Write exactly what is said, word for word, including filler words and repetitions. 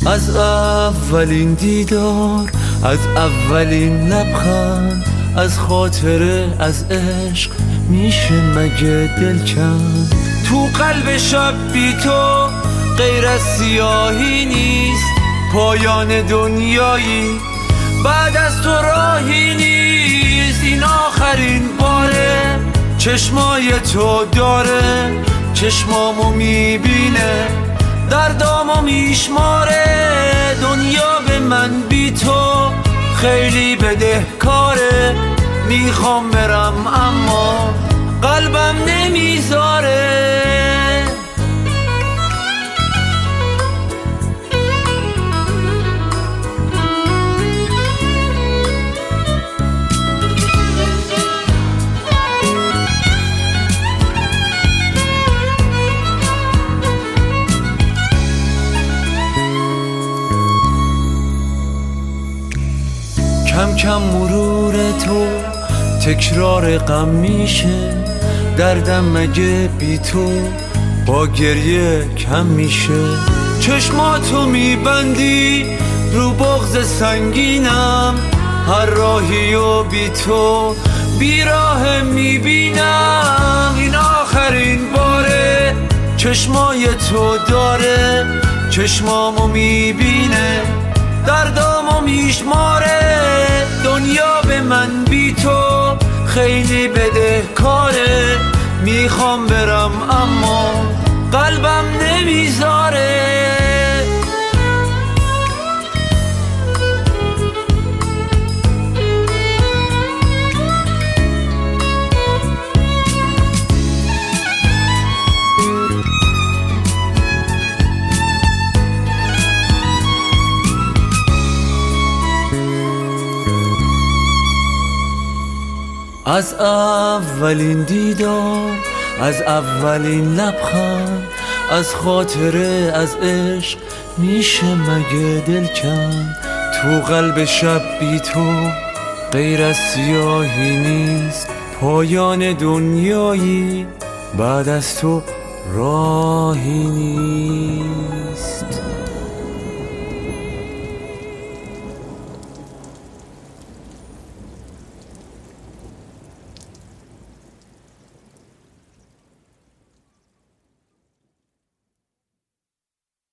از اولین دیدار، از اولین لبخند، از خاطره، از عشق میشه مگه دل کند؟ تو قلب شب بی تو غیر از سیاهی نیست، پایان دنیایی بعد از تو راهی نیست. این آخرین باره چشمای تو داره، چشمامو میبینه، دردامو میشماره. دنیا به من بی تو خیلی بدهکاره، میخوام برم اما قلبم نمیذاره. کم کم مرور تو تکرار غم میشه، دردم مگه بی تو با گریه کم میشه. چشماتو میبندی رو بغض سنگینم، هر راهی و بی تو بیراه میبینم. این آخرین باره چشمای تو داره، چشمامو میبینه، دردامو میشماره. دنیا به من بی تو خیلی بدهکاره، میخوام برم اما قلبم نمیذاره. از اولین دیدار، از اولین لبخند، از خاطره، از عشق میشه مگه دل کند؟ تو قلب شب بی تو غیر از سیاهی نیست، پایان دنیایی بعد از تو راهی نیست.